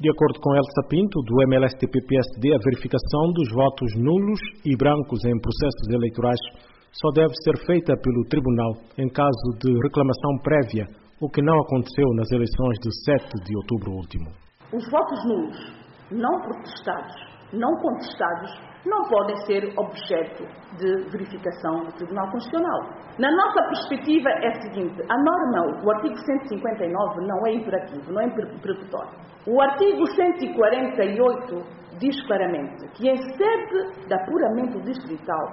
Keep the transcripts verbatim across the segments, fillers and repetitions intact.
De acordo com Elsa Pinto, do M L S T P P S D, a verificação dos votos nulos e brancos em processos eleitorais só deve ser feita pelo Tribunal em caso de reclamação prévia, o que não aconteceu nas eleições de sete de outubro último. Os votos nulos, não protestados, não contestados, não podem ser objeto de verificação do Tribunal Constitucional. Na nossa perspectiva é a seguinte: a norma, o artigo cento e cinquenta e nove, não é imperativo, não é imperfetório. O artigo cento e quarenta e oito diz claramente que, em sede de apuramento distrital,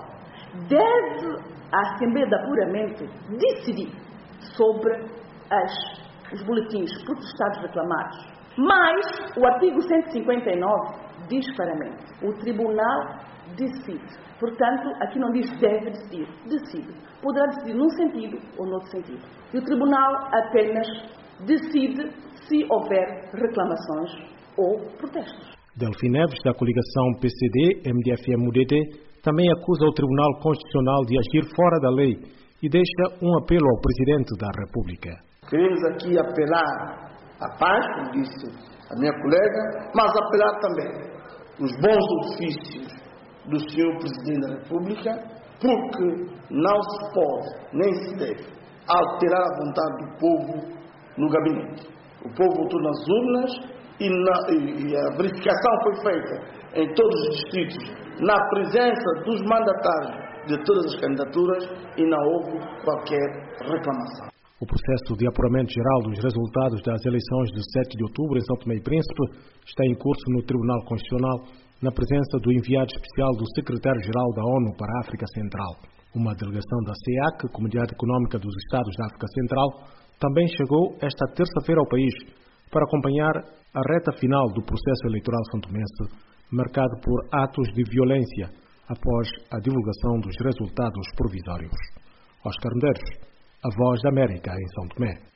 deve a Assembleia de Apuramento decidir sobre as, os boletins protestados reclamados. Mas o artigo cento e cinquenta e nove diz claramente: o Tribunal decide. Portanto, aqui não diz deve decidir, decide. Poderá decidir num sentido ou noutro sentido. E o Tribunal apenas decide se houver reclamações ou protestos. Delfim Neves, da coligação P C D M D F M U D T, também acusa o Tribunal Constitucional de agir fora da lei e deixa um apelo ao Presidente da República. Queremos aqui apelar à paz, como disse a minha colega, mas apelar também os bons ofícios do senhor Presidente da República, porque não se pode, nem se deve, alterar a vontade do povo no gabinete. O povo votou nas urnas e, na, e a verificação foi feita em todos os distritos, na presença dos mandatários de todas as candidaturas, e não houve qualquer reclamação. O processo de apuramento geral dos resultados das eleições de sete de outubro em São Tomé e Príncipe está em curso no Tribunal Constitucional, na presença do enviado especial do secretário-geral da ONU para a África Central. Uma delegação da C E A C, Comunidade Econômica dos Estados da África Central, também chegou esta terça-feira ao país para acompanhar a reta final do processo eleitoral santomense, marcado por atos de violência após a divulgação dos resultados provisórios. Oscar Medeiros, a Voz da América em São Tomé.